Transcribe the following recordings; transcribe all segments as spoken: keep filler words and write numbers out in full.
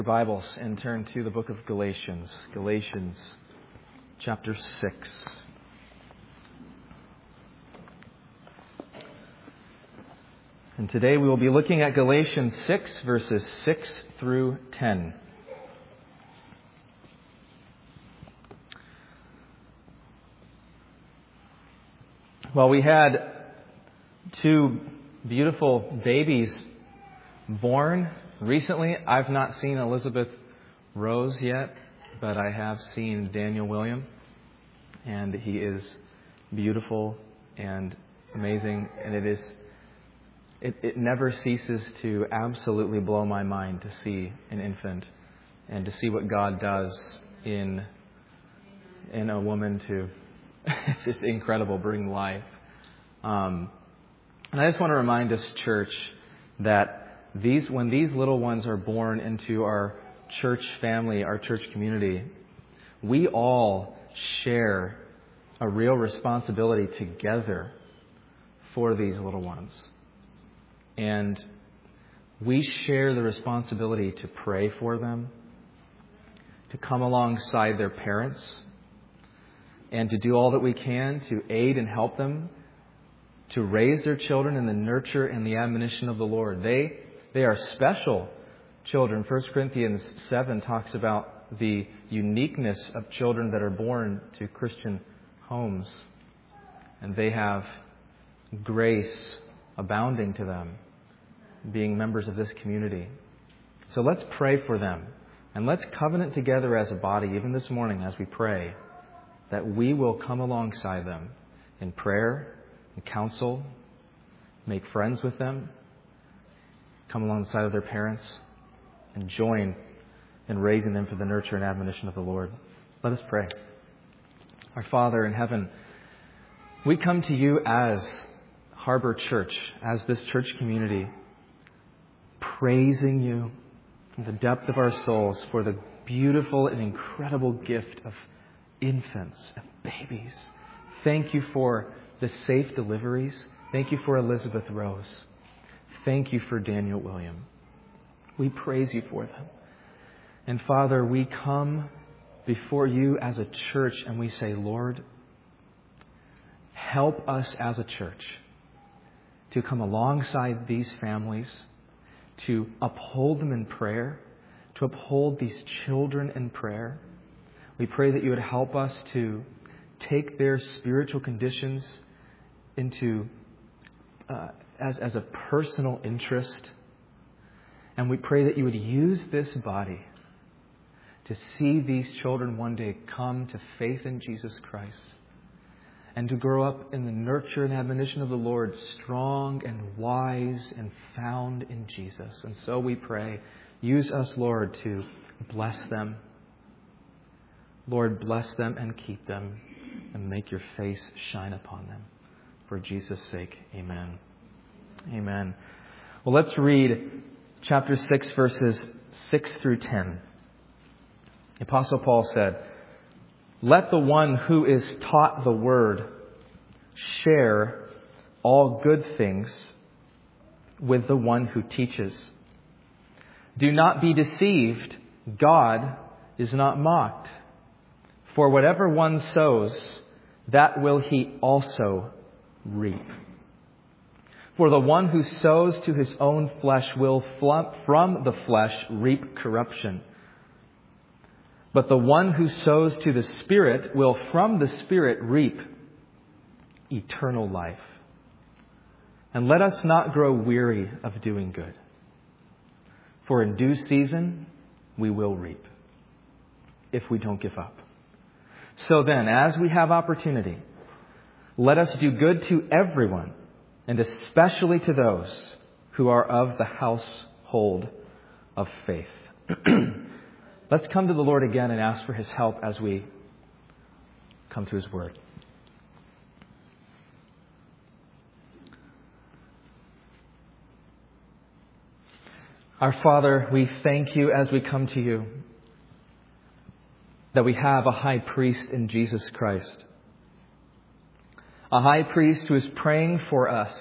Bibles and turn to the book of Galatians. Galatians chapter six. And today we will be looking at Galatians six, verses six through ten. Well, we had two beautiful babies born recently. I've not seen Elizabeth Rose yet, but I have seen Daniel William, and he is beautiful and amazing, and it is it, it never ceases to absolutely blow my mind to see an infant and to see what God does in in a woman to it's just incredible, bring life. Um, and I just want to remind us, church, that These, when these little ones are born into our church family, our church community, we all share a real responsibility together for these little ones. And we share the responsibility to pray for them, to come alongside their parents, and to do all that we can to aid and help them to raise their children in the nurture and the admonition of the Lord. They They are special children. First Corinthians seven talks about the uniqueness of children that are born to Christian homes. And they have grace abounding to them, being members of this community. So let's pray for them. And let's covenant together as a body, even this morning as we pray, that we will come alongside them in prayer and counsel, make friends with them, come alongside of their parents, and join in raising them for the nurture and admonition of the Lord. Let us pray. Our Father in heaven, we come to you as Harbor Church, as this church community, praising you from the depth of our souls for the beautiful and incredible gift of infants and babies. Thank you for the safe deliveries. Thank you for Elizabeth Rose. Thank you for Daniel William. We praise you for them. And Father, we come before you as a church and we say, Lord, help us as a church to come alongside these families, to uphold them in prayer, to uphold these children in prayer. We pray that you would help us to take their spiritual conditions into uh, As, as a personal interest. And we pray that you would use this body to see these children one day come to faith in Jesus Christ and to grow up in the nurture and admonition of the Lord, strong and wise and found in Jesus. And so we pray, use us, Lord, to bless them. Lord, bless them and keep them and make your face shine upon them. For Jesus' sake, amen. Amen. Well, let's read chapter six, verses six through ten. The Apostle Paul said, "Let the one who is taught the word share all good things with the one who teaches. Do not be deceived. God is not mocked. For whatever one sows, that will he also reap. For the one who sows to his own flesh will from the flesh reap corruption. But the one who sows to the Spirit will from the Spirit reap eternal life. And let us not grow weary of doing good. For in due season we will reap, if we don't give up. So then, as we have opportunity, let us do good to everyone, and especially to those who are of the household of faith." Let's come to the Lord again and ask for His help as we come to His Word. Our Father, we thank you as we come to you that we have a high priest in Jesus Christ. A high priest who is praying for us,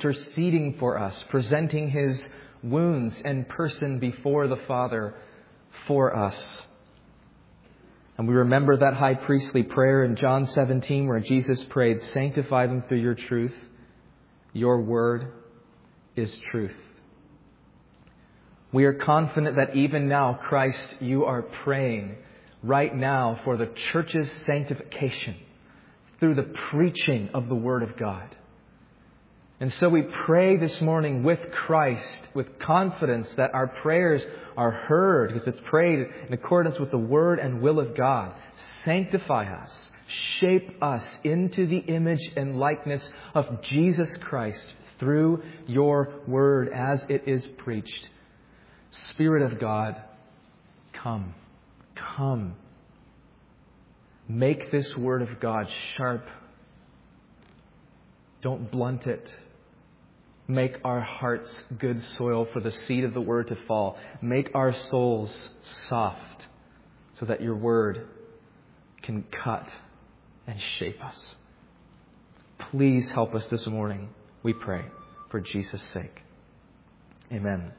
interceding for us, presenting his wounds and person before the Father for us. And we remember that high priestly prayer in John seventeen where Jesus prayed, "Sanctify them through your truth. Your word is truth." We are confident that even now, Christ, you are praying right now for the church's sanctification through the preaching of the Word of God. And so we pray this morning with Christ, with confidence that our prayers are heard because it's prayed in accordance with the Word and will of God. Sanctify us, shape us into the image and likeness of Jesus Christ through your Word as it is preached. Spirit of God, come, come. Make this Word of God sharp. Don't blunt it. Make our hearts good soil for the seed of the Word to fall. Make our souls soft so that your Word can cut and shape us. Please help us this morning, we pray, for Jesus' sake. Amen.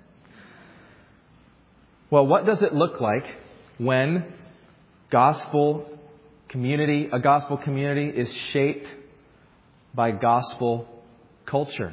Well, what does it look like when gospel community, a gospel community is shaped by gospel culture?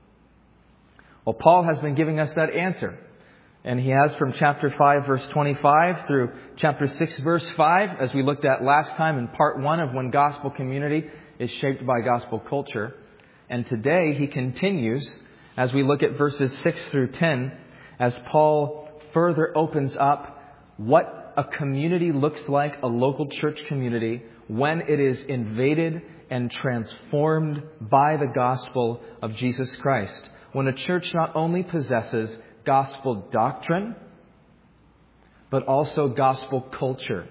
Well, Paul has been giving us that answer. And he has from chapter five, verse twenty-five through chapter six, verse five, as we looked at last time in part one of when gospel community is shaped by gospel culture. And today he continues as we look at verses six through ten, as Paul further opens up what a community looks like, a local church community, when it is invaded and transformed by the gospel of Jesus Christ. When a church not only possesses gospel doctrine, but also gospel culture.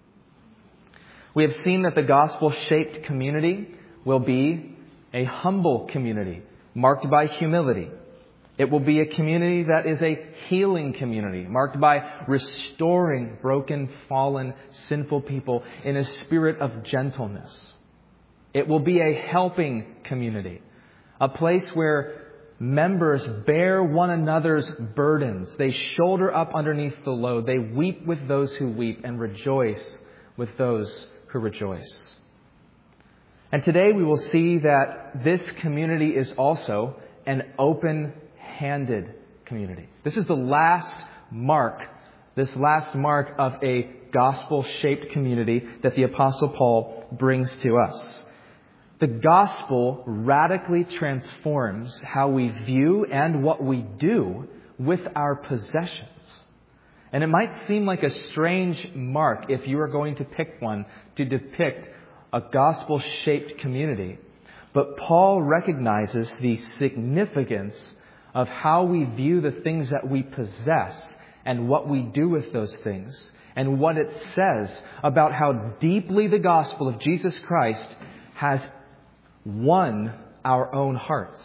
We have seen that the gospel-shaped community will be a humble community, marked by humility. It will be a community that is a healing community, marked by restoring broken, fallen, sinful people in a spirit of gentleness. It will be a helping community, a place where members bear one another's burdens. They shoulder up underneath the load. They weep with those who weep and rejoice with those who rejoice. And today we will see that this community is also an open-handed community. This is the last mark, this last mark of a gospel-shaped community that the Apostle Paul brings to us. The gospel radically transforms how we view and what we do with our possessions. And it might seem like a strange mark if you are going to pick one to depict a gospel-shaped community. But Paul recognizes the significance of how we view the things that we possess and what we do with those things, and what it says about how deeply the gospel of Jesus Christ has won our own hearts.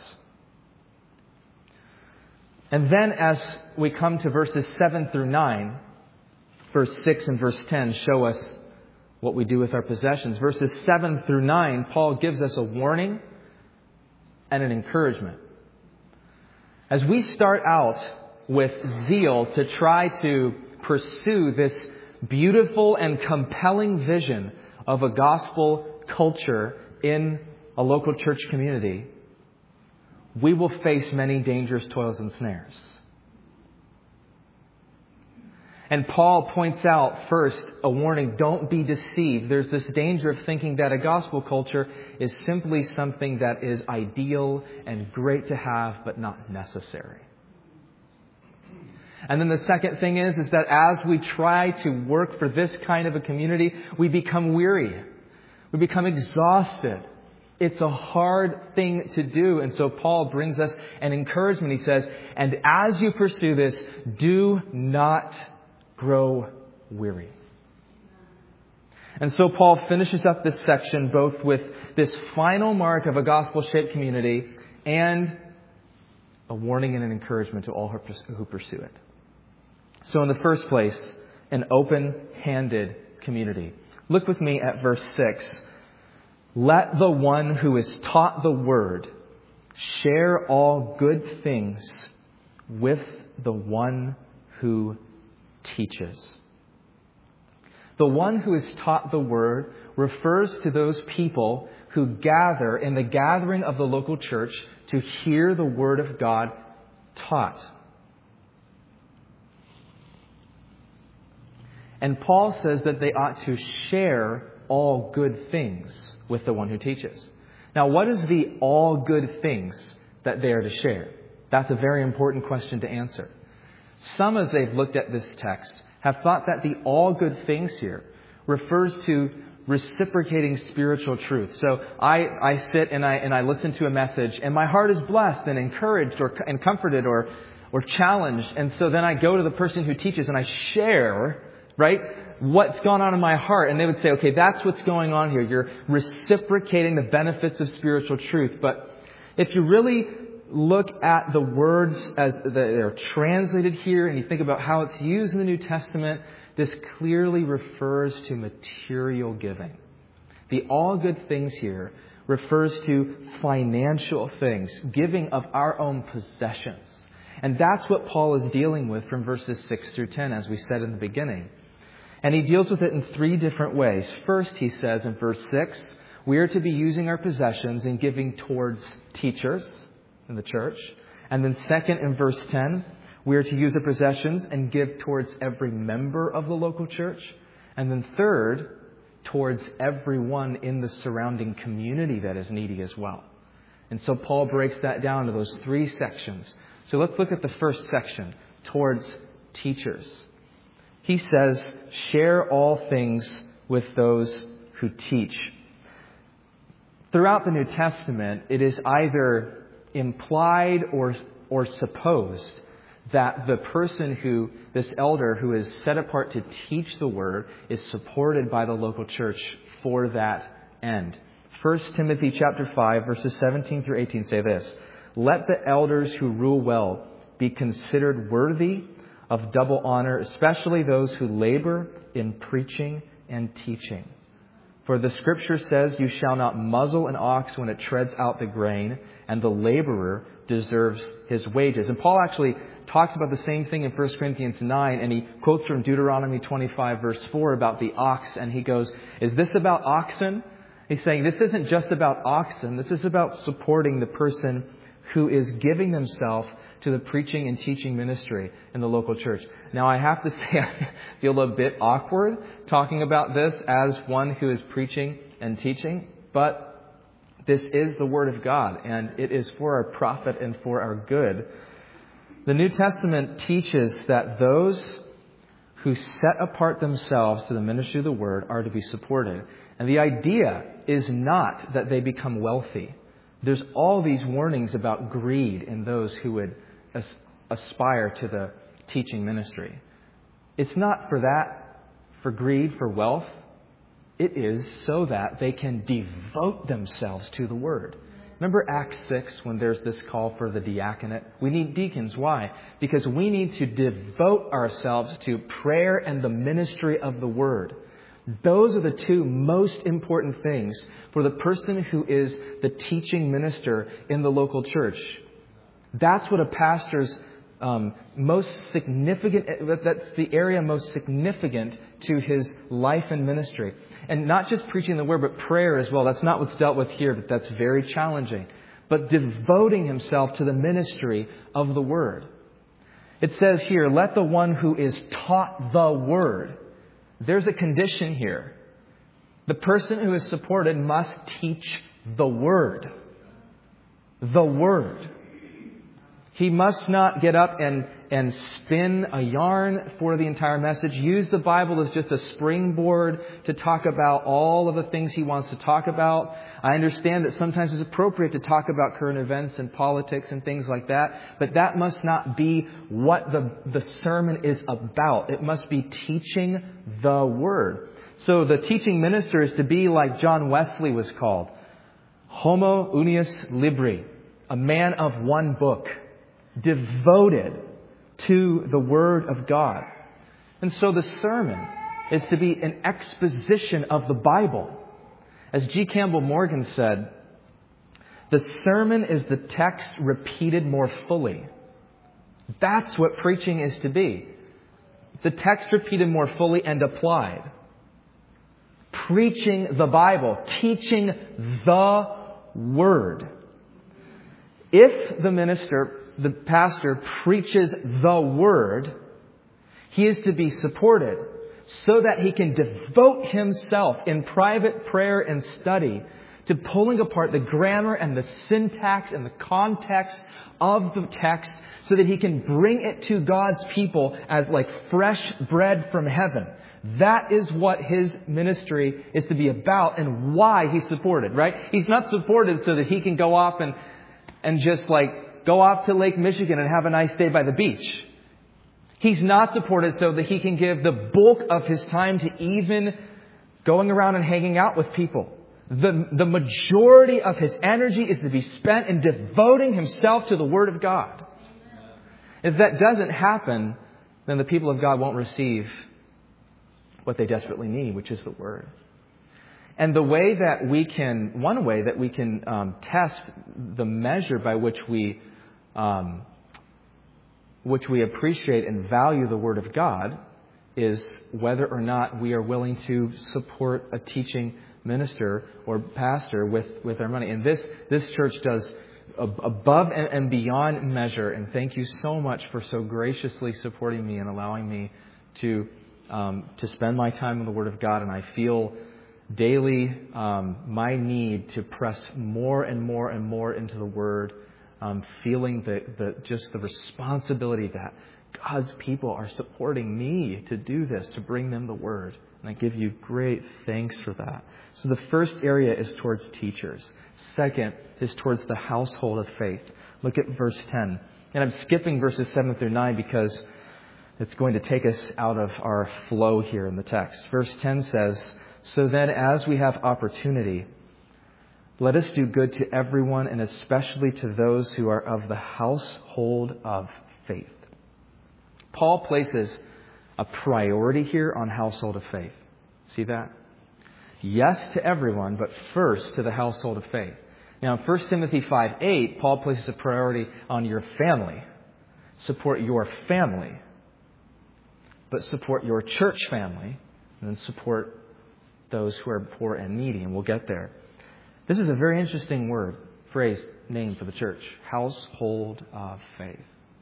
And then as we come to verses seven through nine, verse six and verse ten show us what we do with our possessions. Verses seven through nine, Paul gives us a warning and an encouragement. As we start out with zeal to try to pursue this beautiful and compelling vision of a gospel culture in a local church community, we will face many dangerous toils and snares. And Paul points out first a warning, don't be deceived. There's this danger of thinking that a gospel culture is simply something that is ideal and great to have, but not necessary. And then the second thing is, is that as we try to work for this kind of a community, we become weary. We become exhausted. It's a hard thing to do. And so Paul brings us an encouragement. He says, and as you pursue this, do not grow weary. And so Paul finishes up this section both with this final mark of a gospel-shaped community and a warning and an encouragement to all who pursue it. So in the first place, an open-handed community. Look with me at verse six. Let the one who is taught the word share all good things with the one who teaches. The one who is taught the Word refers to those people who gather in the gathering of the local church to hear the Word of God taught. And Paul says that they ought to share all good things with the one who teaches. Now, what is the all good things that they are to share? That's a very important question to answer. Some, as they've looked at this text, have thought that the all good things here refers to reciprocating spiritual truth. So I, I sit and I and I listen to a message, and my heart is blessed and encouraged or and comforted or or challenged. And so then I go to the person who teaches and I share, right, what's gone on in my heart. And they would say, okay, that's what's going on here. You're reciprocating the benefits of spiritual truth. But if you really look at the words as they're translated here and you think about how it's used in the New Testament, this clearly refers to material giving. The all good things here refers to financial things, giving of our own possessions. And that's what Paul is dealing with from verses six through ten, as we said in the beginning. And he deals with it in three different ways. First, he says in verse six, we are to be using our possessions and giving towards teachers in the church. And then second, in verse ten, we are to use our possessions and give towards every member of the local church. And then third, towards everyone in the surrounding community that is needy as well. And so Paul breaks that down to those three sections. So let's look at the first section, towards teachers. He says, share all things with those who teach. Throughout the New Testament, it is either implied or, or supposed that the person who, this elder who is set apart to teach the Word, is supported by the local church for that end. First Timothy chapter five, verses seventeen through eighteen say this, let the elders who rule well be considered worthy of double honor, especially those who labor in preaching and teaching. For the Scripture says, you shall not muzzle an ox when it treads out the grain, and the laborer deserves his wages. And Paul actually talks about the same thing in First Corinthians nine, and he quotes from Deuteronomy twenty-five, verse four, about the ox, and he goes, is this about oxen? He's saying this isn't just about oxen. This is about supporting the person who is giving themselves to the preaching and teaching ministry in the local church. Now, I have to say, I feel a bit awkward talking about this as one who is preaching and teaching, but this is the Word of God, and it is for our profit and for our good. The New Testament teaches that those who set apart themselves to the ministry of the Word are to be supported. And the idea is not that they become wealthy. There's all these warnings about greed in those who would as- aspire to the teaching ministry. It's not for that, for greed, for wealth. It is so that they can devote themselves to the Word. Remember Acts six, when there's this call for the diaconate? We need deacons. Why? Because we need to devote ourselves to prayer and the ministry of the Word. Those are the two most important things for the person who is the teaching minister in the local church. That's what a pastor's um, most significant, that's the area most significant to his life and ministry. And not just preaching the Word, but prayer as well. That's not what's dealt with here, but that's very challenging. But devoting himself to the ministry of the Word. It says here, let the one who is taught the Word. There's a condition here. The person who is supported must teach the Word. The Word. He must not get up and, and spin a yarn for the entire message. Use the Bible as just a springboard to talk about all of the things he wants to talk about. I understand that sometimes it's appropriate to talk about current events and politics and things like that. But that must not be what the, the sermon is about. It must be teaching the Word. So the teaching minister is to be like John Wesley was called. Homo unius libri. A man of one book. Devoted to the Word of God. And so the sermon is to be an exposition of the Bible. As G. Campbell Morgan said, the sermon is the text repeated more fully. That's what preaching is to be. The text repeated more fully and applied. preaching the Bible, teaching the Word. If the minister, the pastor, preaches the Word, he is to be supported so that he can devote himself in private prayer and study to pulling apart the grammar and the syntax and the context of the text so that he can bring it to God's people as like fresh bread from heaven. That is what his ministry is to be about and why he's supported, right? He's not supported so that he can go off and, and just like go off to Lake Michigan and have a nice day by the beach. He's not supported so that he can give the bulk of his time to even going around and hanging out with people. The, the majority of his energy is to be spent in devoting himself to the Word of God. If that doesn't happen, then the people of God won't receive what they desperately need, which is the Word. And the way that we can, one way that we can um, test the measure by which we, um, which we appreciate and value the Word of God is whether or not we are willing to support a teaching minister or pastor with, with our money. And this, this church does above and beyond measure. And thank you so much for so graciously supporting me and allowing me to, um, to spend my time in the Word of God. And I feel daily, um, my need to press more and more and more into the Word, um, feeling the, the, just the responsibility that God's people are supporting me to do this, to bring them the Word. And I give you great thanks for that. So the first area is towards teachers. Second is towards the household of faith. Look at verse ten. And I'm skipping verses seven through nine because it's going to take us out of our flow here in the text. Verse ten says, "So then as we have opportunity, let us do good to everyone and especially to those who are of the household of faith." Paul places a priority here on household of faith. See that? Yes to everyone, but first to the household of faith. Now, in First Timothy five eight, Paul places a priority on your family. Support your family. But support your church family. And then support those who are poor and needy. And we'll get there. This is a very interesting word, phrase, name for the church. Household of faith.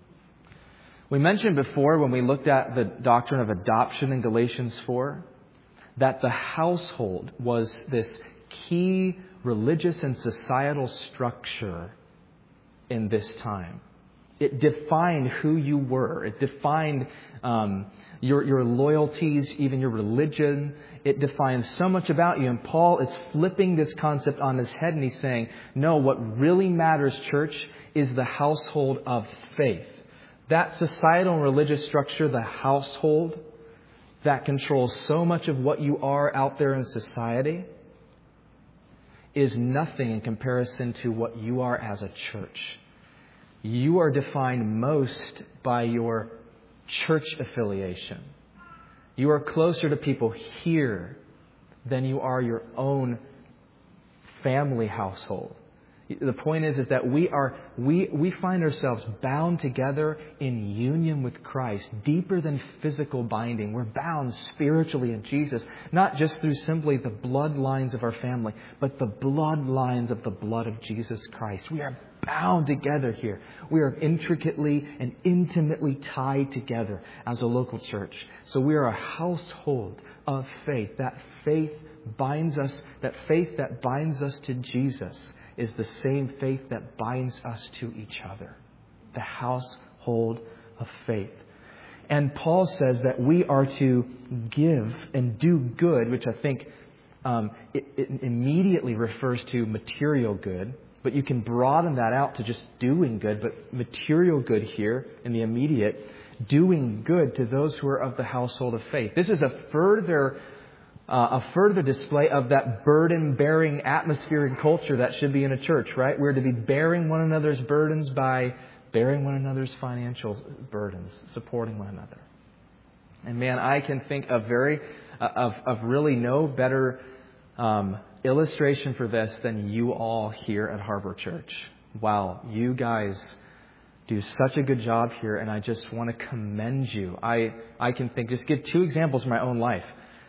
We mentioned before when we looked at the doctrine of adoption in Galatians four, that the household was this key religious and societal structure in this time. It defined who you were. It defined um, your, your loyalties, even your religion. It defines so much about you. And Paul is flipping this concept on his head and he's saying, no, what really matters, church, is the household of faith. That societal and religious structure, the household, that controls so much of what you are out there in society, is nothing in comparison to what you are as a church. You are defined most by your church affiliation. You are closer to people here than you are your own family household. The point is, is that we are we we find ourselves bound together in union with Christ, deeper than physical binding. We're bound spiritually in Jesus, not just through simply the bloodlines of our family, but the bloodlines of the blood of Jesus Christ. We are bound together here. We are intricately and intimately tied together as a local church. So we are a household of faith. That faith binds us, that faith that binds us to Jesus is the same faith that binds us to each other. The household of faith. And Paul says that we are to give and do good, which I think um, it, it immediately refers to material good. But you can broaden that out to just doing good. But material good here in the immediate, doing good to those who are of the household of faith. This is a further Uh, a further display of that burden-bearing atmosphere and culture that should be in a church, right? We're to be bearing one another's burdens by bearing one another's financial burdens, supporting one another. And man, I can think of very, uh, of, of really no better um, illustration for this than you all here at Harbor Church. Wow, you guys do such a good job here, and I just want to commend you. I, I can think, just give two examples from my own life.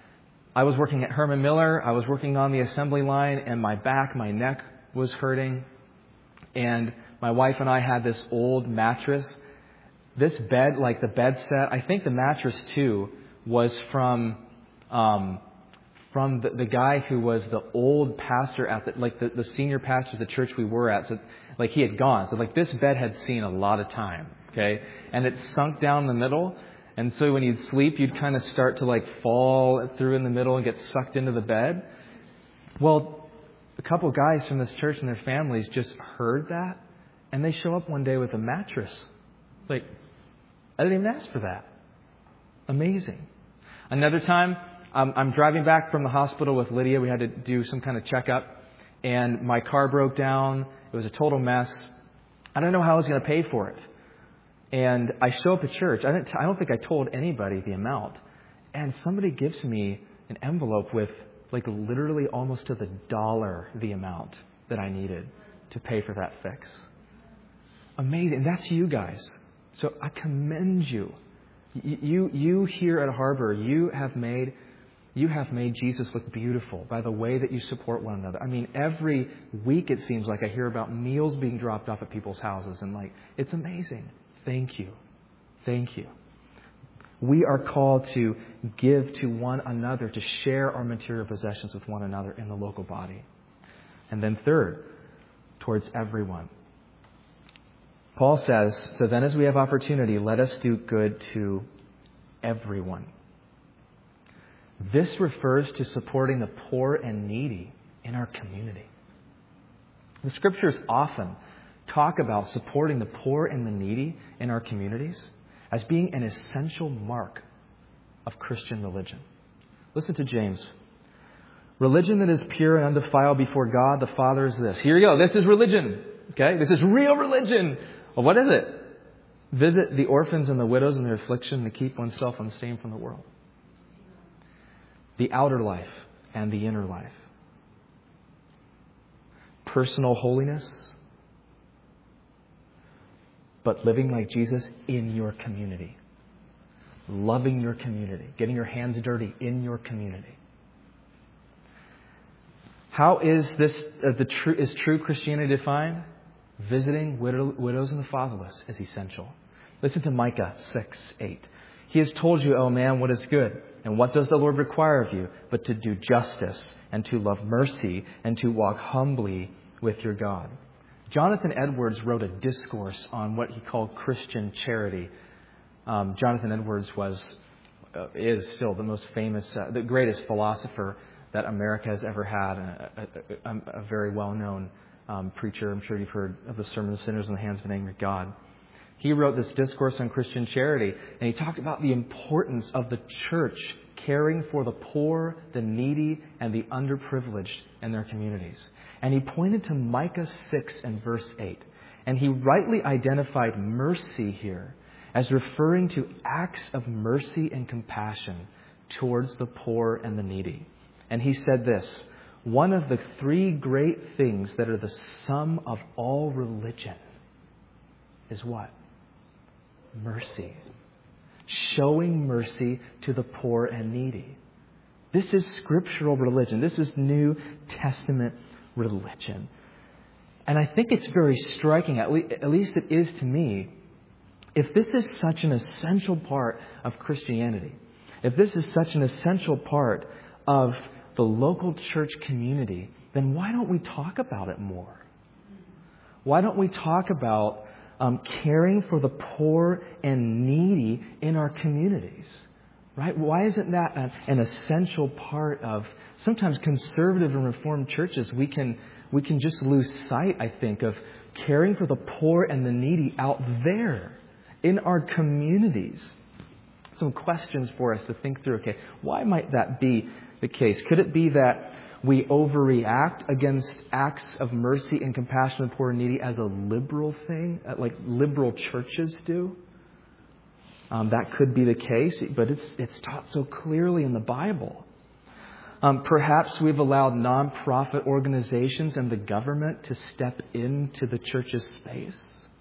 I was working at Herman Miller. I was working on the assembly line, and my back, my neck was hurting. And my wife and I had this old mattress. This bed, like the bed set, I think the mattress too was from um, from the, the guy who was the old pastor at the, like the, the senior pastor of the church we were at. So like he had gone. So like this bed had seen a lot of time. Okay, and it sunk down in the middle. And so when you'd sleep, you'd kind of start to like fall through in the middle and get sucked into the bed. Well, a couple of guys from this church and their families just heard that, and they show up one day with a mattress. Like, I didn't even ask for that. Amazing. Another time, um, I'm driving back from the hospital with Lydia. We had to do some kind of checkup, and my car broke down. It was a total mess. I don't know how I was going to pay for it. And I show up at church. I, didn't t- I don't think I told anybody the amount. And somebody gives me an envelope with like literally almost to the dollar the amount that I needed to pay for that fix. Amazing. And that's you guys. So I commend you. You, you, you here at Harbor, you have made you have made Jesus look beautiful by the way that you support one another. I mean, every week it seems like I hear about meals being dropped off at people's houses, and like it's amazing. Thank you. Thank you. We are called to give to one another, to share our material possessions with one another in the local body. And then third, towards everyone. Paul says, so then as we have opportunity, let us do good to everyone. This refers to supporting the poor and needy in our community. The Scriptures often talk about supporting the poor and the needy in our communities as being an essential mark of Christian religion. Listen to James. Religion that is pure and undefiled before God the Father is this. Here you go. This is religion. Okay? This is real religion. Well, what is it? Visit the orphans and the widows in their affliction to keep oneself unstained from the world. The outer life and the inner life. Personal holiness, but living like Jesus in your community. Loving your community. Getting your hands dirty in your community. How is this uh, the true is true Christianity defined? Visiting widow, widows and the fatherless is essential. Listen to Micah six eight. He has told you, O man, what is good. And what does the Lord require of you? But to do justice and to love mercy and to walk humbly with your God. Jonathan Edwards wrote a discourse on what he called Christian charity. Um, Jonathan Edwards was, uh, is still the most famous, uh, the greatest philosopher that America has ever had, a, a, a, a very well-known um, preacher. I'm sure you've heard of the Sermon of the Sinners in the Hands of an Angry God. He wrote this discourse on Christian charity, and he talked about the importance of the church caring for the poor, the needy, and the underprivileged in their communities. And he pointed to Micah six and verse eight. And he rightly identified mercy here as referring to acts of mercy and compassion towards the poor and the needy. And he said this, one of the three great things that are the sum of all religion is what? Mercy. Showing mercy to the poor and needy. This is scriptural religion. This is New Testament religion. And I think it's very striking, at least it is to me, if this is such an essential part of Christianity, if this is such an essential part of the local church community, then why don't we talk about it more? Why don't we talk about um, caring for the poor and needy in our communities? Right? Why isn't that a, an essential part of sometimes conservative and reformed churches? We can we can just lose sight, I think, of caring for the poor and the needy out there in our communities. Some questions for us to think through. Okay, why might that be the case? Could it be that we overreact against acts of mercy and compassion of the poor and needy as a liberal thing, like liberal churches do? Um, that could be the case, but it's it's taught so clearly in the Bible. Um, perhaps we've allowed nonprofit organizations and the government to step into the church's space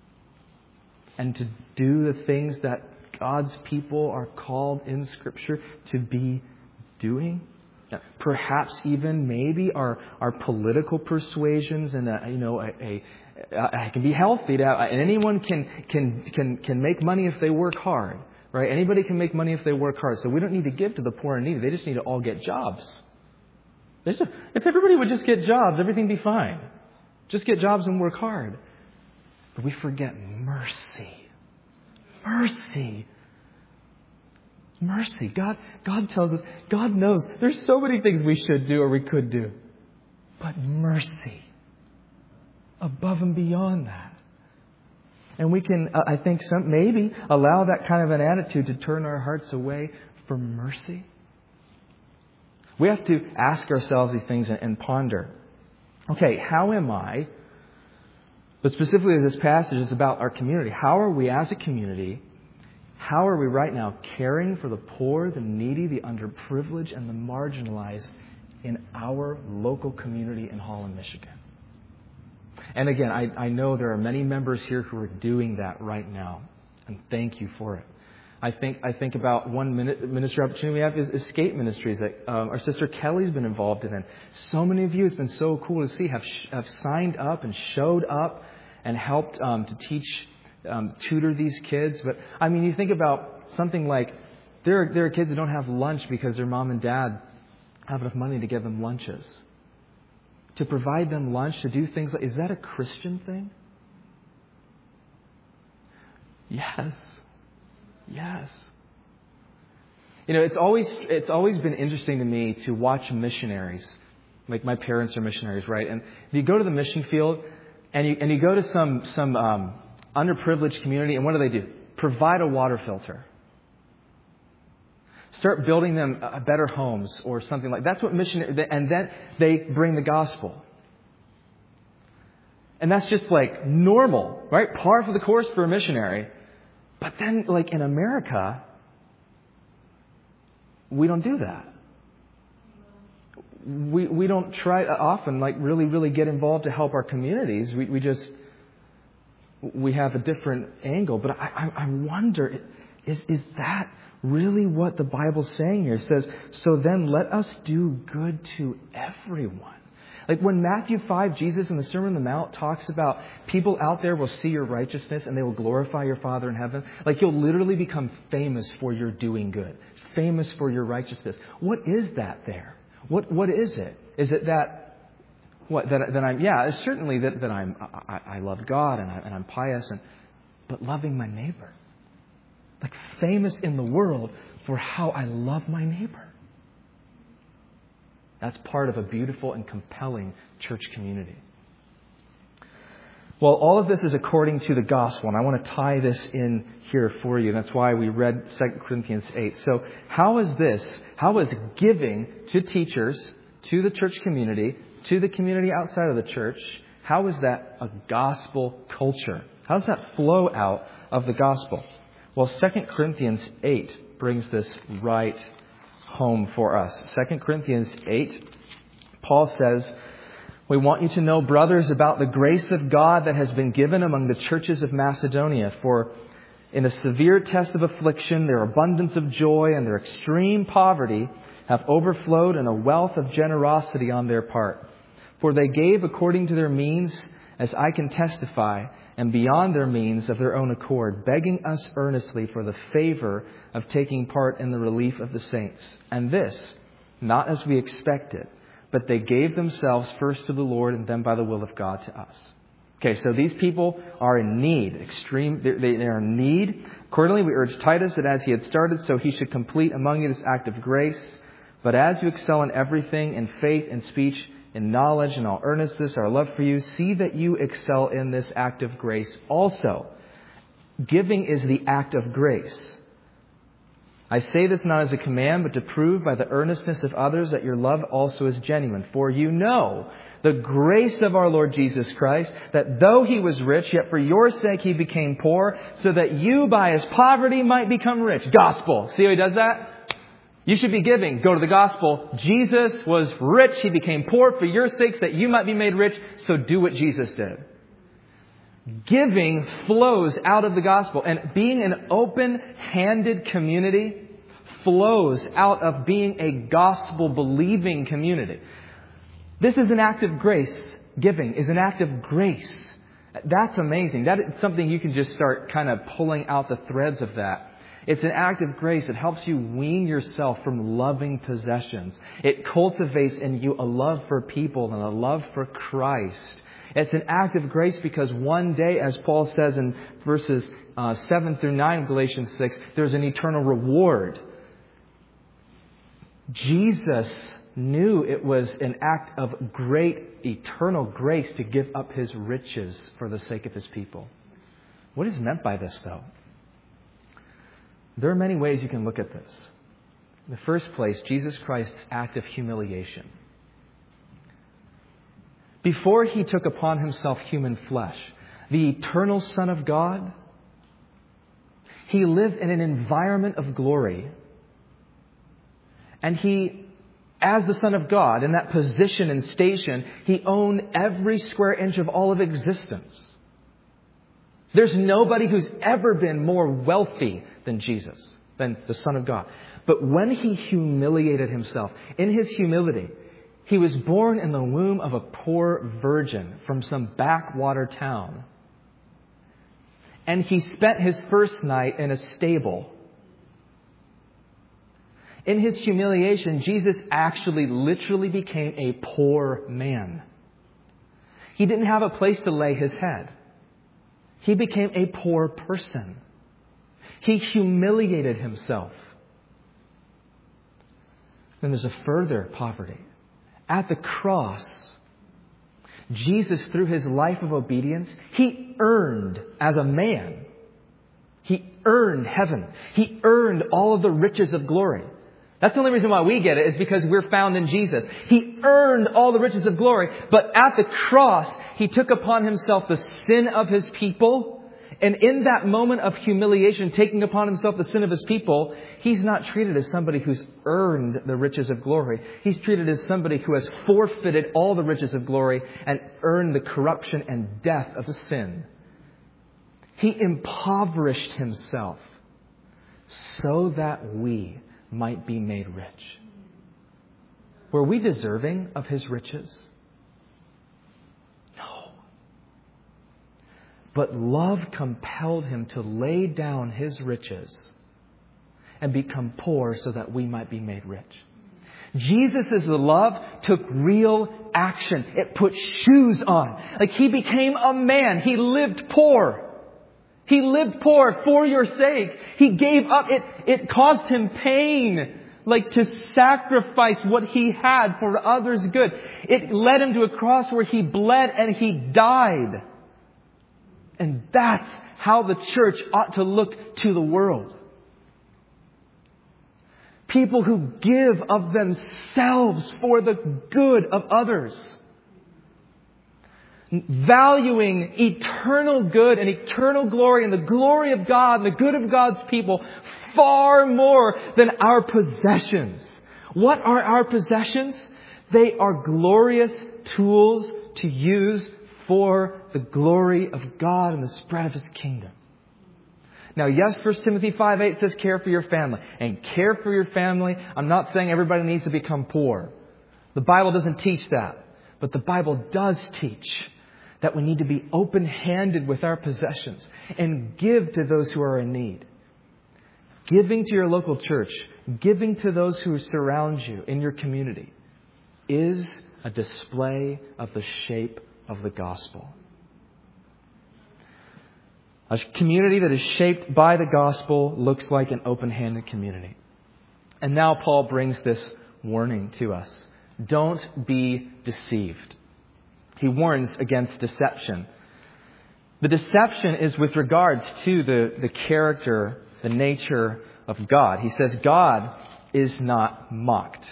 and to do the things that God's people are called in Scripture to be doing. Perhaps even maybe our, our political persuasions and, a, you know, a, a, a, it can be healthy to have, and anyone can, can, can, can make money if they work hard, right? Anybody can make money if they work hard. So we don't need to give to the poor and needy. They just need to all get jobs. Just, if everybody would just get jobs, everything would be fine. Just get jobs and work hard. But we forget mercy. Mercy. Mercy. God, God tells us, God knows there's so many things we should do or we could do. But mercy. Above and beyond that. And we can, uh, I think, some maybe allow that kind of an attitude to turn our hearts away from mercy. We have to ask ourselves these things and, and ponder. Okay, how am I, but specifically this passage is about our community. How are we as a community, how are we right now caring for the poor, the needy, the underprivileged, and the marginalized in our local community in Holland, Michigan? And again, I, I know there are many members here who are doing that right now. And thank you for it. I think I think about one ministry opportunity we have is Escape Ministries that um, our sister Kelly's been involved in. And so many of you, it's been so cool to see, have, have signed up and showed up and helped um, to teach, um, tutor these kids. But I mean, you think about something like there are, there are kids who don't have lunch because their mom and dad have enough money to give them lunches. To provide them lunch, to do things like, is that a Christian thing? Yes. Yes. You know, it's always it's always been interesting to me to watch missionaries. Like my parents are missionaries, right? And you go to the mission field and you and you go to some some um, underprivileged community, and what do they do? Provide a water filter. Start building them uh, better homes or something like that. That's what missionaries, and then they bring the gospel. And that's just like normal, right? Par for the course for a missionary. But then, like in America, we don't do that. We we don't try to often, like really, really get involved to help our communities. We we just, we have a different angle. But I, I, I wonder, is is that really what the Bible's saying here? It says, so then let us do good to everyone. Like when Matthew five, Jesus in the Sermon on the Mount talks about people out there will see your righteousness and they will glorify your Father in heaven. Like you'll literally become famous for your doing good. Famous for your righteousness. What is that there? What What is it? Is it that, what, that, that I'm, yeah, it's certainly that, that I'm, I, I love God and, I, and I'm pious, and but loving my neighbor. Like famous in the world for how I love my neighbor. That's part of a beautiful and compelling church community. Well, all of this is according to the gospel, and I want to tie this in here for you. That's why we read Second Corinthians eight. So how is this, how is giving to teachers, to the church community, to the community outside of the church, how is that a gospel culture? How does that flow out of the gospel? Well, Second Corinthians eight brings this right home for us. Second Corinthians eight, Paul says, we want you to know, brothers, about the grace of God that has been given among the churches of Macedonia. For in a severe test of affliction, their abundance of joy and their extreme poverty have overflowed in a wealth of generosity on their part. For they gave according to their means, as I can testify, and beyond their means of their own accord, begging us earnestly for the favor of taking part in the relief of the saints. And this, not as we expected, but they gave themselves first to the Lord and then by the will of God to us. Okay, so these people are in need, extreme, they are in need. Accordingly, we urge Titus that as he had started, so he should complete among you this act of grace. But as you excel in everything, in faith, in speech, in knowledge, and all earnestness, our love for you, see that you excel in this act of grace also. Giving is the act of grace. I say this not as a command, but to prove by the earnestness of others that your love also is genuine. For you know the grace of our Lord Jesus Christ, that though he was rich, yet for your sake he became poor, so that you by his poverty might become rich. Gospel. See how he does that? You should be giving. Go to the gospel. Jesus was rich. He became poor for your sakes that you might be made rich. So do what Jesus did. Giving flows out of the gospel. And being an open-handed community flows out of being a gospel-believing community. This is an act of grace. Giving is an act of grace. That's amazing. That is something you can just start kind of pulling out the threads of that. It's an act of grace. It helps you wean yourself from loving possessions. It cultivates in you a love for people and a love for Christ. It's an act of grace because one day, as Paul says in verses uh, seven through nine of Galatians six, there's an eternal reward. Jesus knew it was an act of great eternal grace to give up His riches for the sake of His people. What is meant by this, though? There are many ways you can look at this. In the first place, Jesus Christ's act of humiliation. Before He took upon Himself human flesh, the eternal Son of God, He lived in an environment of glory. And He, as the Son of God, in that position and station, He owned every square inch of all of existence. There's nobody who's ever been more wealthy than Jesus, than the Son of God. But when He humiliated Himself, in His humility, He was born in the womb of a poor virgin from some backwater town. And He spent His first night in a stable. In His humiliation, Jesus actually literally became a poor man. He didn't have a place to lay His head. He became a poor person. He humiliated Himself. Then there's a further poverty. At the cross, Jesus, through His life of obedience, He earned as a man. He earned heaven. He earned all of the riches of glory. That's the only reason why we get it, is because we're found in Jesus. He earned all the riches of glory, but at the cross, He took upon Himself the sin of His people. And in that moment of humiliation, taking upon Himself the sin of His people, He's not treated as somebody who's earned the riches of glory. He's treated as somebody who has forfeited all the riches of glory and earned the corruption and death of the sin. He impoverished Himself so that we might be made rich. Were we deserving of His riches? No. But love compelled Him to lay down His riches and become poor so that we might be made rich. Jesus' love took real action. It put shoes on. Like He became a man. He lived poor. He lived poor for your sake. He gave up. It, it caused Him pain, like to sacrifice what He had for others' good. It led Him to a cross where He bled and He died. And that's how the church ought to look to the world. People who give of themselves for the good of others. Valuing eternal good and eternal glory and the glory of God and the good of God's people far more than our possessions. What are our possessions? They are glorious tools to use for the glory of God and the spread of His kingdom. Now, yes, First Timothy five eight says care for your family. And care for your family, I'm not saying everybody needs to become poor. The Bible doesn't teach that. But the Bible does teach that we need to be open-handed with our possessions and give to those who are in need. Giving to your local church, giving to those who surround you in your community is a display of the shape of the gospel. A community that is shaped by the gospel looks like an open-handed community. And now Paul brings this warning to us. Don't be deceived. He warns against deception. The deception is with regards to the, the character, the nature of God. He says God is not mocked.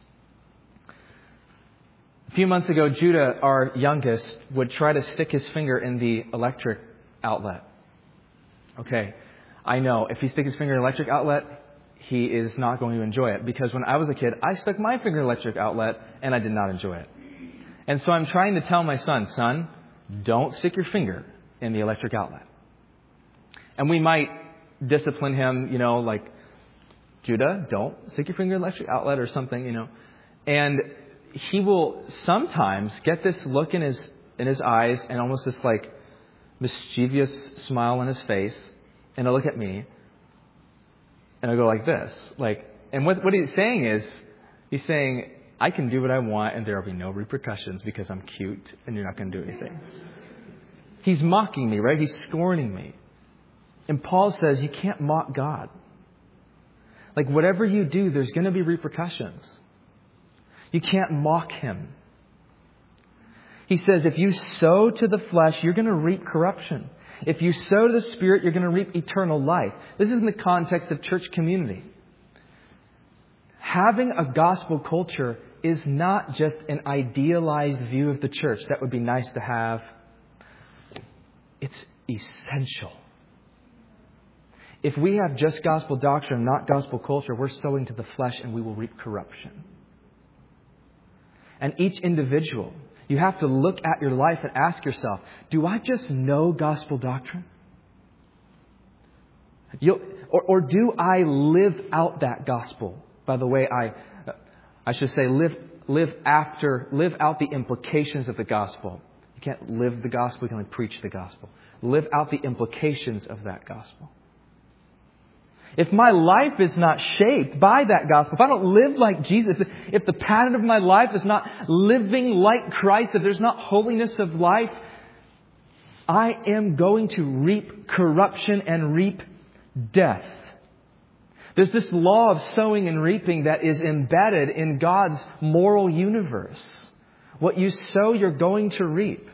A few months ago, Judah, our youngest, would try to stick his finger in the electric outlet. Okay, I know if he sticks his finger in the electric outlet, he is not going to enjoy it. Because when I was a kid, I stuck my finger in the electric outlet and I did not enjoy it. And so I'm trying to tell my son, son, don't stick your finger in the electric outlet. And we might discipline him, you know, like Judah, don't stick your finger in the electric outlet or something, you know. And he will sometimes get this look in his in his eyes and almost this like mischievous smile on his face, and he'll look at me and I'll go like this. Like, and what what he's saying is, he's saying, I can do what I want and there will be no repercussions because I'm cute and you're not going to do anything. He's mocking me, right? He's scorning me. And Paul says you can't mock God. Like whatever you do, there's going to be repercussions. You can't mock Him. He says if you sow to the flesh, you're going to reap corruption. If you sow to the Spirit, you're going to reap eternal life. This is in the context of church community. Having a gospel culture is not just an idealized view of the church that would be nice to have. It's essential. If we have just gospel doctrine, not gospel culture, we're sowing to the flesh and we will reap corruption. And each individual, you have to look at your life and ask yourself, do I just know gospel doctrine? You'll, or, or do I live out that gospel? By the way, I I should say live live after, live out the implications of the gospel. You can't live the gospel, you can only preach the gospel. Live out the implications of that gospel. If my life is not shaped by that gospel, if I don't live like Jesus, if the pattern of my life is not living like Christ, if there's not holiness of life, I am going to reap corruption and reap death. There's this law of sowing and reaping that is embedded in God's moral universe. What you sow, you're going to reap.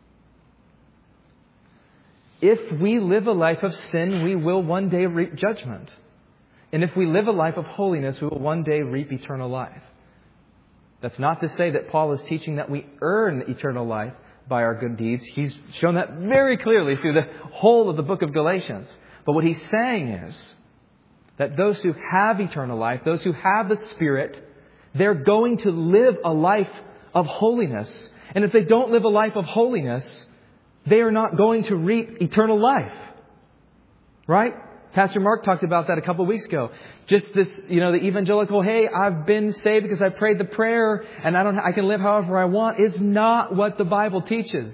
If we live a life of sin, we will one day reap judgment. And if we live a life of holiness, we will one day reap eternal life. That's not to say that Paul is teaching that we earn eternal life by our good deeds. He's shown that very clearly through the whole of the book of Galatians. But what he's saying is that those who have eternal life, those who have the Spirit, they're going to live a life of holiness. And if they don't live a life of holiness, they are not going to reap eternal life. Right? Pastor Mark talked about that a couple of weeks ago. Just this, you know, the evangelical, hey, I've been saved because I prayed the prayer and I don't, I can live however I want, is not what the Bible teaches.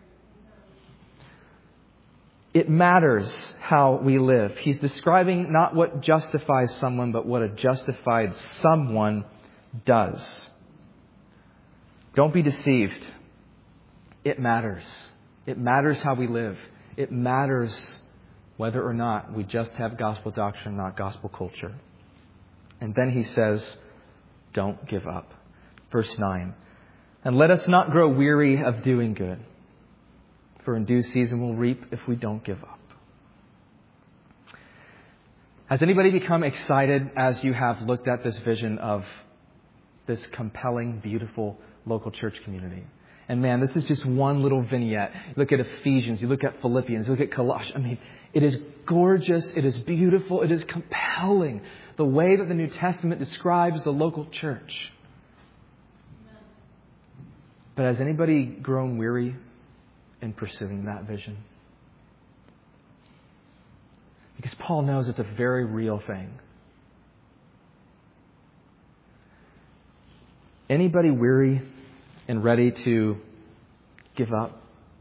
It matters how we live. He's describing not what justifies someone, but what a justified someone does. Don't be deceived. It matters. It matters how we live. It matters whether or not we just have gospel doctrine, not gospel culture. And then he says, don't give up. Verse nine. And let us not grow weary of doing good, for in due season we'll reap if we don't give up. Has anybody become excited as you have looked at this vision of this compelling, beautiful local church community? And man, this is just one little vignette. You look at Ephesians, you look at Philippians, you look at Colossians. I mean, it is gorgeous, it is beautiful, it is compelling. The way that the New Testament describes the local church. But has anybody grown weary in pursuing that vision? Because Paul knows it's a very real thing. Anybody weary and ready to give up?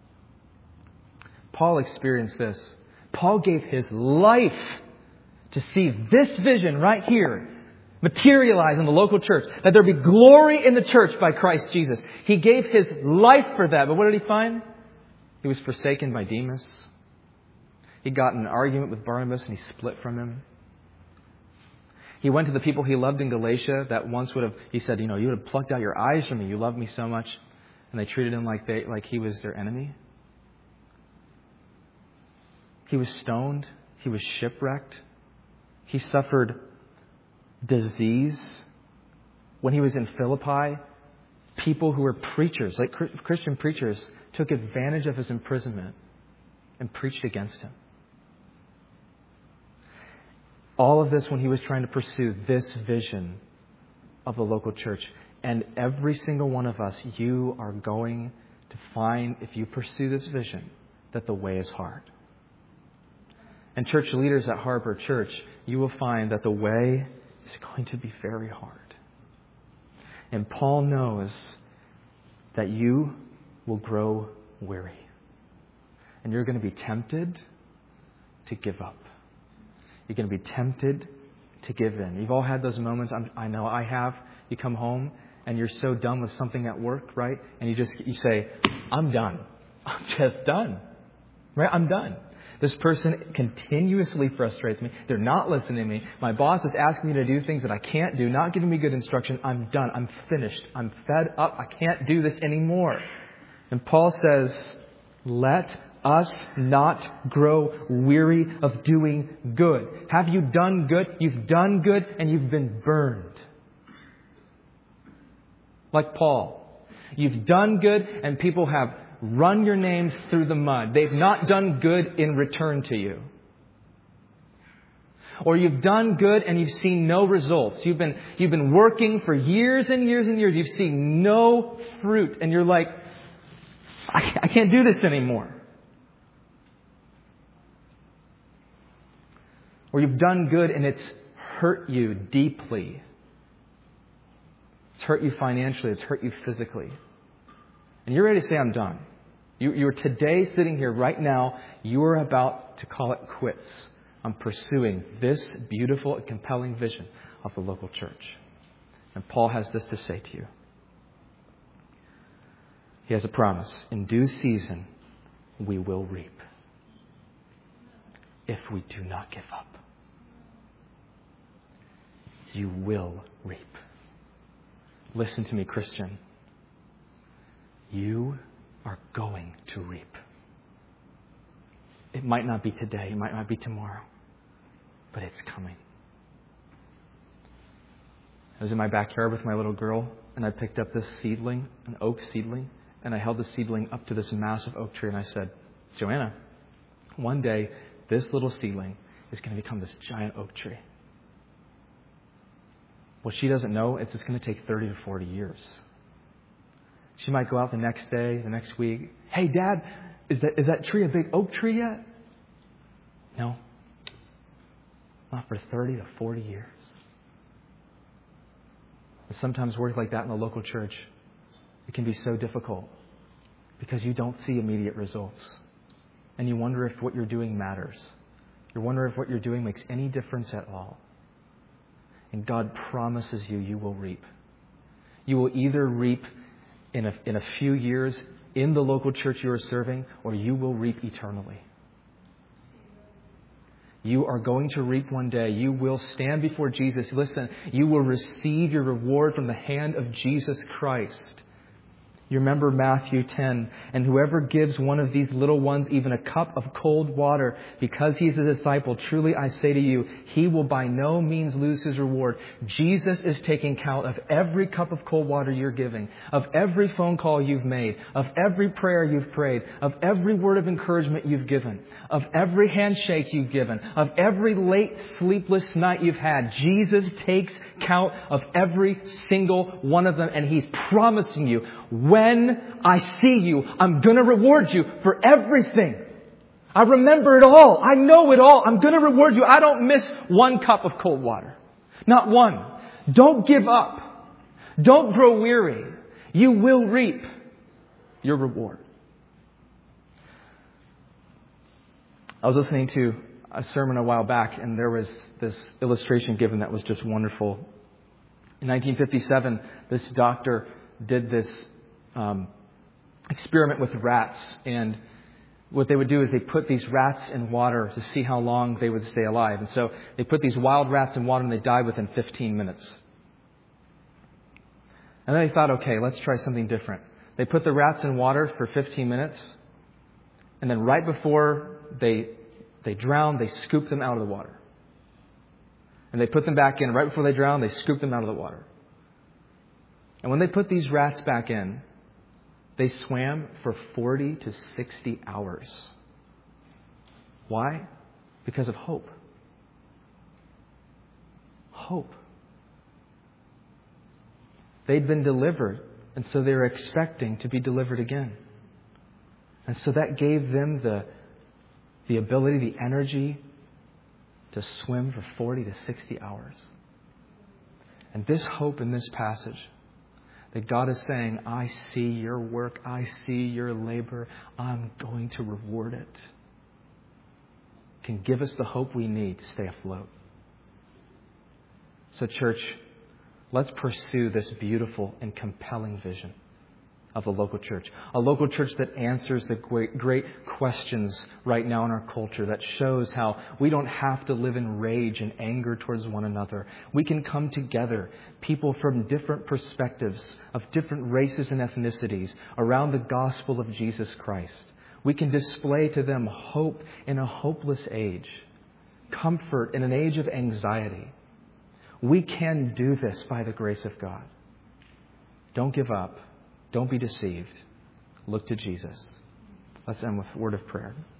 Paul experienced this. Paul gave his life to see this vision right here materialize in the local church. That there be glory in the church by Christ Jesus. He gave his life for that. But what did he find? He was forsaken by Demas. He got in an argument with Barnabas and he split from him. He went to the people he loved in Galatia that once would have, he said, you know, you would have plucked out your eyes from me. You loved me so much. And they treated him like they, like he was their enemy. He was stoned. He was shipwrecked. He suffered disease. When he was in Philippi, people who were preachers, like Christian preachers, took advantage of his imprisonment and preached against him. All of this when he was trying to pursue this vision of the local church. And every single one of us, you are going to find, if you pursue this vision, that the way is hard. And church leaders at Harbor Church, you will find that the way is going to be very hard. And Paul knows that you will grow weary. And you're going to be tempted to give up. You're going to be tempted to give in. You've all had those moments. I'm, I know I have. You come home and you're so done with something at work, right? And you just you say, I'm done. I'm just done. Right? I'm done. This person continuously frustrates me. They're not listening to me. My boss is asking me to do things that I can't do, not giving me good instruction. I'm done. I'm finished. I'm fed up. I can't do this anymore. And Paul says, let us not grow weary of doing good. Have you done good? You've done good and you've been burned. Like Paul. You've done good and people have run your name through the mud. They've not done good in return to you. Or you've done good and you've seen no results. You've been, you've been working for years and years and years. You've seen no fruit. And you're like, I, I can't do this anymore. Or you've done good and it's hurt you deeply. It's hurt you financially. It's hurt you physically. And you're ready to say, I'm done. You, you're today sitting here right now. You are about to call it quits on pursuing this beautiful and compelling vision of the local church. And Paul has this to say to you. He has a promise. In due season, we will reap. If we do not give up. You will reap. Listen to me, Christian. You are going to reap. It might not be today. It might not be tomorrow. But it's coming. I was in my backyard with my little girl, and I picked up this seedling, an oak seedling, and I held the seedling up to this massive oak tree, and I said, Joanna, one day this little seedling is going to become this giant oak tree. What she doesn't know is it's going to take thirty to forty years. She might go out the next day, the next week. Hey, Dad, is that is that tree a big oak tree yet? No. Not for thirty to forty years. And sometimes work like that in the local church, it can be so difficult because you don't see immediate results. And you wonder if what you're doing matters. You wonder if what you're doing makes any difference at all. And God promises you, you will reap. You will either reap in a, in a few years in the local church you are serving, or you will reap eternally. You are going to reap one day. You will stand before Jesus. Listen, you will receive your reward from the hand of Jesus Christ. You remember Matthew ten, and whoever gives one of these little ones even a cup of cold water because he's a disciple, truly I say to you, he will by no means lose his reward. Jesus is taking count of every cup of cold water you're giving, of every phone call you've made, of every prayer you've prayed, of every word of encouragement you've given, of every handshake you've given, of every late sleepless night you've had. Jesus takes count of every single one of them, and he's promising you, when I see you, I'm going to reward you for everything. I remember it all. I know it all. I'm going to reward you. I don't miss one cup of cold water. Not one. Don't give up. Don't grow weary. You will reap your reward. I was listening to a sermon a while back, and there was this illustration given that was just wonderful. In nineteen fifty-seven, this doctor did this um, experiment with rats, and what they would do is they put these rats in water to see how long they would stay alive. And so they put these wild rats in water, and they died within fifteen minutes. And then they thought, okay, let's try something different. They put the rats in water for fifteen minutes, and then right before they they drowned, they scooped them out of the water. And they put them back in. Right before they drowned, they scooped them out of the water. And when they put these rats back in, they swam for forty to sixty hours. Why? Because of hope. Hope. They'd been delivered, and so they were expecting to be delivered again. And so that gave them the, the ability, the energy to swim for forty to sixty hours. And this hope in this passage, that God is saying, I see your work, I see your labor, I'm going to reward it, can give us the hope we need to stay afloat. So church, let's pursue this beautiful and compelling vision of a local church. A local church that answers the great, great questions right now in our culture, that shows how we don't have to live in rage and anger towards one another. We can come together, people from different perspectives, of different races and ethnicities, around the gospel of Jesus Christ. We can display to them hope in a hopeless age, comfort in an age of anxiety. We can do this by the grace of God. Don't give up. Don't be deceived. Look to Jesus. Let's end with a word of prayer.